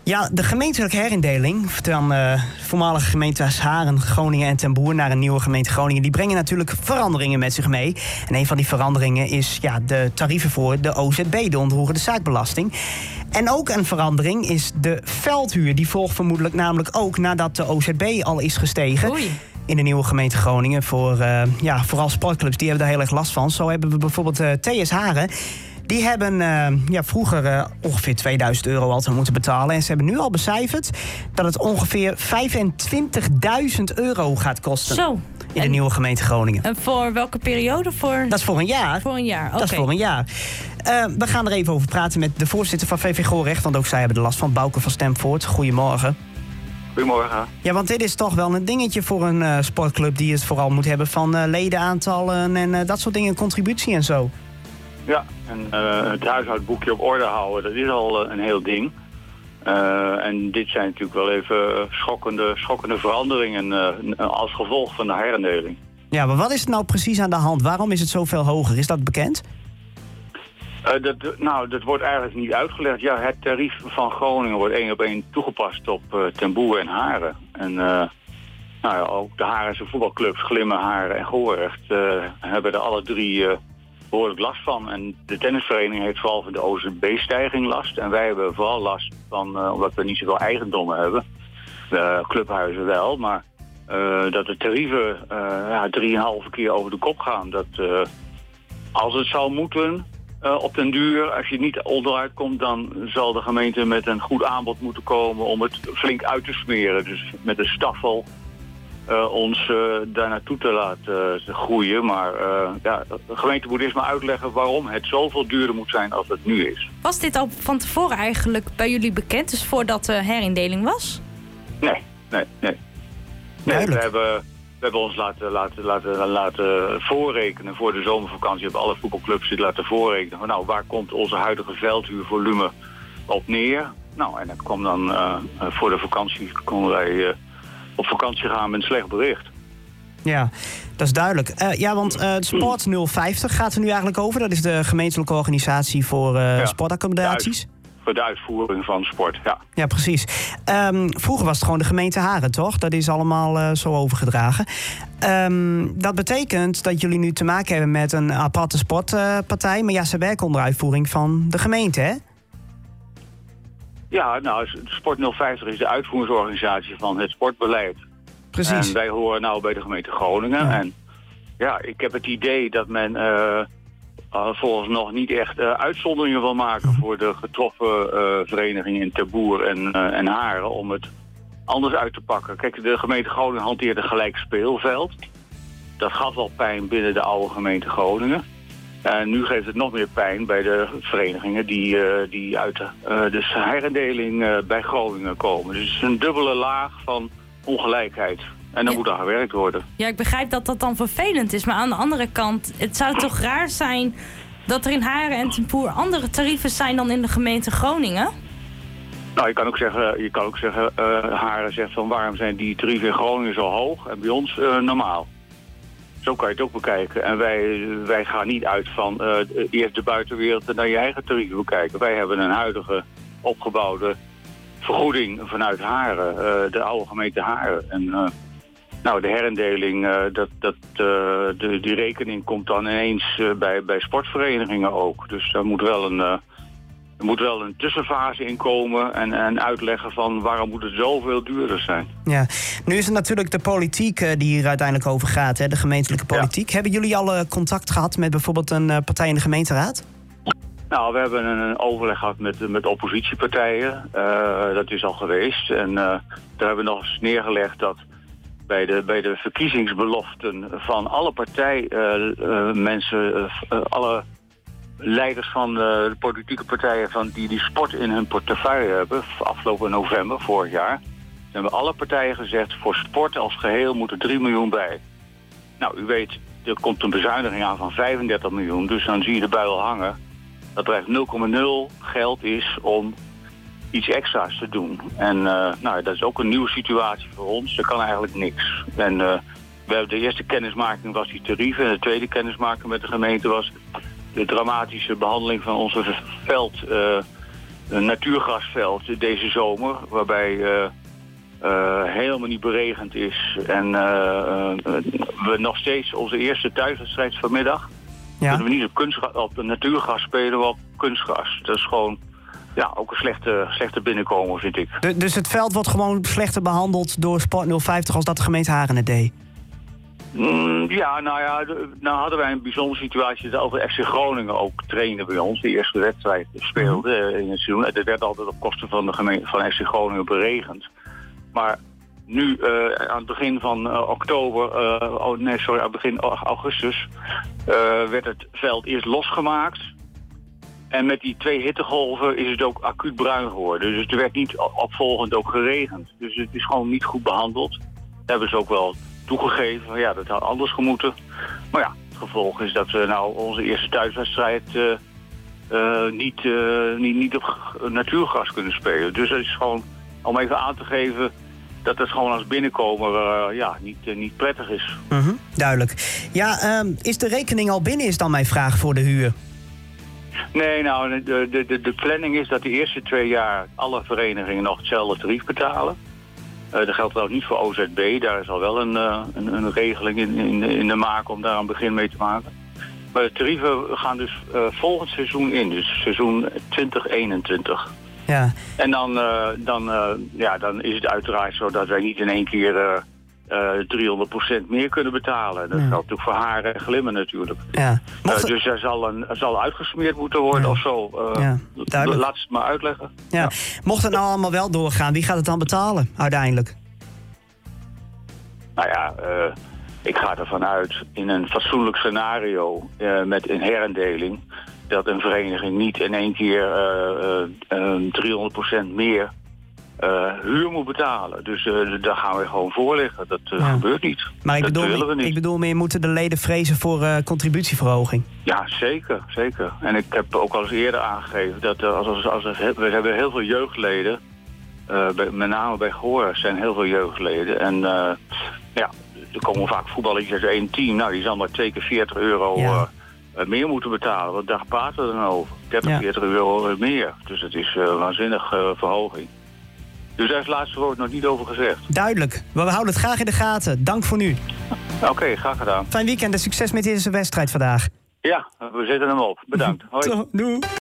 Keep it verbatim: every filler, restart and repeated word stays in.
Ja, de gemeentelijke herindeling van uh, voormalige gemeentes Haren, Groningen en Ten Boer naar een nieuwe gemeente Groningen, die brengen natuurlijk veranderingen met zich mee. En een van die veranderingen is ja, de tarieven voor de O Z B, de onroerende zaakbelasting. En ook een verandering is de veldhuur. Die volgt vermoedelijk namelijk ook nadat de O Z B al is gestegen. Oei. In de nieuwe gemeente Groningen. Voor uh, ja, vooral sportclubs, die hebben daar heel erg last van. Zo hebben we bijvoorbeeld uh, T S Haren. Die hebben uh, ja, vroeger uh, ongeveer tweeduizend euro altijd moeten betalen. En ze hebben nu al becijferd dat het ongeveer vijfentwintigduizend euro gaat kosten. Zo. In de en, nieuwe gemeente Groningen. En voor welke periode? Voor... Dat is voor een jaar. Voor een jaar, oké. Dat is voor een jaar. Uh, we gaan er even over praten met de voorzitter van V V Gorecht. Want ook zij hebben de last van. Bouke van Stemvoort. Goedemorgen. Goedemorgen. Ja, want dit is toch wel een dingetje voor een uh, sportclub die het vooral moet hebben van uh, ledenaantallen en uh, dat soort dingen, contributie en zo. Ja, en uh, het huishoudboekje op orde houden, dat is al uh, een heel ding. Uh, en dit zijn natuurlijk wel even schokkende, schokkende veranderingen uh, als gevolg van de herindeling. Ja, maar wat is het nou precies aan de hand? Waarom is het zoveel hoger? Is dat bekend? Uh, dat, nou, dat wordt eigenlijk niet uitgelegd. Ja, het tarief van Groningen wordt één op één toegepast op uh, Ten Boer en Haren. En uh, nou ja, ook de Harense voetbalclubs, Glimmen, Haren en Gorecht, uh, hebben er alle drie uh, behoorlijk last van. En de tennisvereniging heeft vooral van de O Z B-stijging last. En wij hebben vooral last van, uh, omdat we niet zoveel eigendommen hebben. De clubhuizen wel, maar uh, dat de tarieven uh, ja, drieënhalve keer over de kop gaan. Dat uh, als het zou moeten... Uh, op den duur, als je niet onderuit komt, dan zal de gemeente met een goed aanbod moeten komen om het flink uit te smeren. Dus met een staffel uh, ons uh, daar naartoe te laten uh, groeien. Maar uh, ja, de gemeente moet eerst maar uitleggen waarom het zoveel duurder moet zijn als het nu is. Was dit al van tevoren eigenlijk bij jullie bekend, dus voordat de herindeling was? Nee, nee, nee. Nee, we hebben... We hebben ons laten, laten, laten, laten voorrekenen voor de zomervakantie. Hebben alle voetbalclubs dit laten voorrekenen. Van, nou, waar komt onze huidige veldhuurvolume op neer? Nou, en dat kwam dan uh, voor de vakantie konden wij uh, op vakantie gaan met een slecht bericht. Ja, dat is duidelijk. Uh, ja, want uh, Sport nul vijftig gaat er nu eigenlijk over. Dat is de gemeentelijke organisatie voor uh, ja, sportaccommodaties. Voor de uitvoering van sport, ja. Ja, precies. Um, vroeger was het gewoon de gemeente Haren, toch? Dat is allemaal uh, zo overgedragen. Um, dat betekent dat jullie nu te maken hebben met een aparte sportpartij. Uh, maar ja, ze werken onder uitvoering van de gemeente, hè? Ja, nou, Sport nul vijftig is de uitvoeringsorganisatie van het sportbeleid. Precies. En wij horen nou bij de gemeente Groningen. Ja. En ja, ik heb het idee dat men... Uh, Uh, volgens nog niet echt uh, uitzonderingen wil maken voor de getroffen uh, verenigingen in Ten Boer en, uh, en Haren om het anders uit te pakken. Kijk, de gemeente Groningen hanteert een gelijk speelveld. Dat gaf al pijn binnen de oude gemeente Groningen. En nu geeft het nog meer pijn bij de verenigingen die, uh, die uit de, uh, de herindeling uh, bij Groningen komen. Dus het is een dubbele laag van ongelijkheid. En dan ja. moet aan gewerkt worden. Ja, ik begrijp dat dat dan vervelend is. Maar aan de andere kant, het zou toch raar zijn dat er in Haren en Ten Boer andere tarieven zijn dan in de gemeente Groningen? Nou, je kan ook zeggen, je kan ook zeggen uh, Haren zegt van waarom zijn die tarieven in Groningen zo hoog en bij ons uh, normaal. Zo kan je het ook bekijken. En wij, wij gaan niet uit van uh, eerst de buitenwereld en dan je eigen tarieven bekijken. Wij hebben een huidige opgebouwde vergoeding vanuit Haren, uh, de oude gemeente Haren. En uh, nou, de herindeling, uh, dat, dat, uh, de, die rekening komt dan ineens uh, bij, bij sportverenigingen ook. Dus daar moet wel een, uh, er moet wel een tussenfase in komen en, en uitleggen van waarom moet het zoveel duurder zijn. Ja, nu is het natuurlijk de politiek uh, die hier uiteindelijk over gaat, hè, de gemeentelijke politiek. Ja. Hebben jullie al uh, contact gehad met bijvoorbeeld een uh, partij in de gemeenteraad? Nou, we hebben een overleg gehad met, met oppositiepartijen. Uh, dat is al geweest. En uh, daar hebben we nog eens neergelegd dat bij de, bij de verkiezingsbeloften van alle partijmensen, uh, uh, uh, alle leiders van uh, de politieke partijen van die, die sport in hun portefeuille hebben, afgelopen november, vorig jaar, hebben alle partijen gezegd, voor sport als geheel moet er drie miljoen bij. Nou, u weet, er komt een bezuiniging aan van vijfendertig miljoen, dus dan zie je de bui al hangen. Dat er echt nul komma nul geld is om iets extra's te doen. En uh, nou, dat is ook een nieuwe situatie voor ons. Er kan eigenlijk niks. En uh, we hebben de eerste kennismaking was die tarieven. En de tweede kennismaking met de gemeente was de dramatische behandeling van onze veld, uh, een natuurgrasveld deze zomer, waarbij uh, uh, helemaal niet beregend is. En uh, uh, we nog steeds onze eerste thuiswedstrijd vanmiddag. Ja. Kunnen we niet op, kunstgras, op natuurgras spelen, maar op kunstgras. Dat is gewoon ja, ook een slechte, slechte binnenkomen, vind ik. De, dus het veld wordt gewoon slechter behandeld door Sport nul vijftig als dat de gemeente Haren het deed? Mm, ja, nou ja, de, nou hadden wij een bijzondere situatie dat over F C Groningen ook trainen bij ons. De eerste wedstrijd speelde uh, in het seizoen. Het werd altijd op kosten van de gemeente van F C Groningen beregend. Maar nu, uh, aan het begin van uh, oktober, uh, oh nee, sorry, aan het begin augustus, uh, werd het veld eerst losgemaakt. En met die twee hittegolven is het ook acuut bruin geworden. Dus er werd niet opvolgend ook geregend. Dus het is gewoon niet goed behandeld. Dat hebben ze ook wel toegegeven. Ja, dat had anders gemoeten. Maar ja, het gevolg is dat we nou onze eerste thuiswedstrijd uh, uh, niet, uh, niet, niet op natuurgras kunnen spelen. Dus het is gewoon om even aan te geven dat het gewoon als binnenkomer uh, ja, niet, uh, niet prettig is. Mm-hmm, duidelijk. Ja, uh, is de rekening al binnen, is dan mijn vraag voor de huur? Nee, nou, de, de, de, de planning is dat de eerste twee jaar alle verenigingen nog hetzelfde tarief betalen. Uh, dat geldt wel niet voor O Z B, daar is al wel een, uh, een, een regeling in, in, in de maak om daar een begin mee te maken. Maar de tarieven gaan dus uh, volgend seizoen in, dus seizoen twintig eenentwintig. Ja. En dan, uh, dan, uh, ja, dan is het uiteraard zo dat wij niet in één keer uh, uh, driehonderd procent meer kunnen betalen. Dat ja. geldt natuurlijk voor Haren en Glimmen natuurlijk. Ja. Uh, dus er zal, een, er zal uitgesmeerd moeten worden ja. of zo. Uh, ja, duidelijk. Laat het maar uitleggen. Ja. Ja. Mocht het nou allemaal wel doorgaan, wie gaat het dan betalen uiteindelijk? Nou ja, uh, ik ga ervan uit in een fatsoenlijk scenario uh, met een herindeling dat een vereniging niet in één keer uh, uh, uh, driehonderd procent meer uh, huur moet betalen. Dus uh, daar gaan we gewoon voor liggen. Dat uh, ja. gebeurt niet. Maar ik dat bedoel, willen we niet. ik bedoel meer, moeten de leden vrezen voor uh, contributieverhoging? Ja, zeker, zeker. En ik heb ook al eens eerder aangegeven dat uh, als, als, als, als, we hebben heel veel jeugdleden. Uh, bij, met name bij Goor zijn heel veel jeugdleden. En uh, ja, er komen vaak voetballers uit één team. Nou, die zal maar twee keer veertig euro ja. uh, meer moeten betalen. Wat daar praten we dan over? dertig, ja. veertig euro meer. Dus het is een uh, waanzinnige uh, verhoging. Dus daar is het laatste woord nog niet over gezegd. Duidelijk. We houden het graag in de gaten. Dank voor nu. Oké, okay, graag gedaan. Fijn weekend en succes met deze wedstrijd vandaag. Ja, we zetten hem op. Bedankt. Hoi. Doei.